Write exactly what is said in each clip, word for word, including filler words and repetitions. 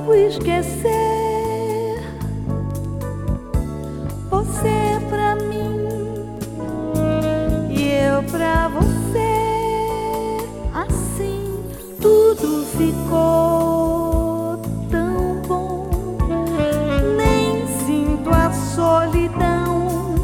consigo esquecer você pra mim e eu pra você. Assim tudo ficou tão bom, nem sinto a solidão.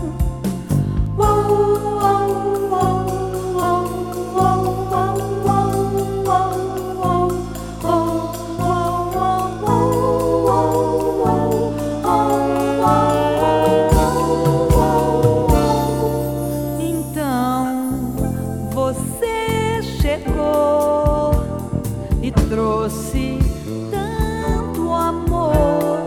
Você chegou e trouxe tanto amor.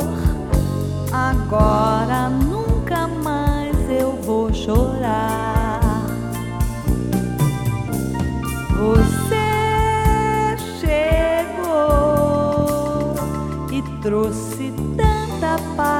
Agora nunca mais eu vou chorar. Você chegou e trouxe tanta paz.